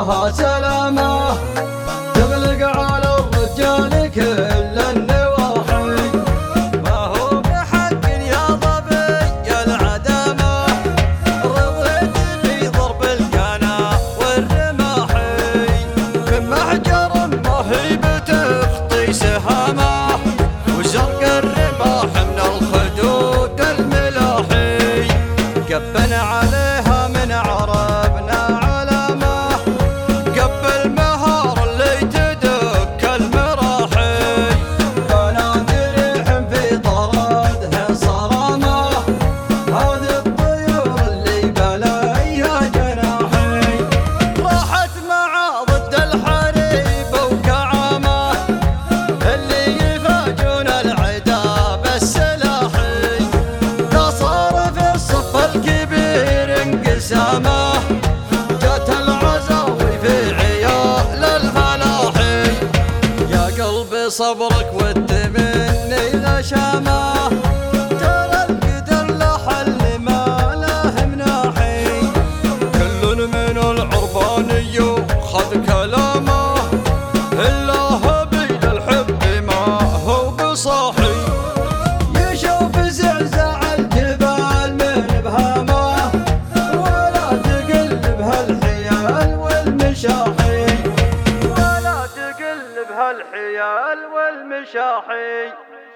لها سلامة تغلق على الرجال كل النواحي. ما هو بحق يا ظبي العدامة رضيت بضرب القنا والرماحي من محجر ما هي بتخطي سهامة وزرق الرماح من الخدود الملاحي. قبنا عليها من عربنا علامة قب المهار اللي تدك المراحي. بنادي ريح في طردها صرامة هذه الطيور اللي بلايها جناحي. راحت مع ضد الحريب وكعامة اللي يفاجون العدا بالسلاحي. لا صار في الصف الكبير انقسامة جت العزاوي في عيال الفلاحي. يا قلبي صبرك ود مني غشامة ترى القدر له حل ما له مناحي. كل من العرباني خذ كلامه إلا هبيل الحب ما هو بصاحي. يشوف زعزع الجبال من ابهامه ولا تقلبها الحيال والمشاحي. ولا تقلب هالحيال والمشاحي.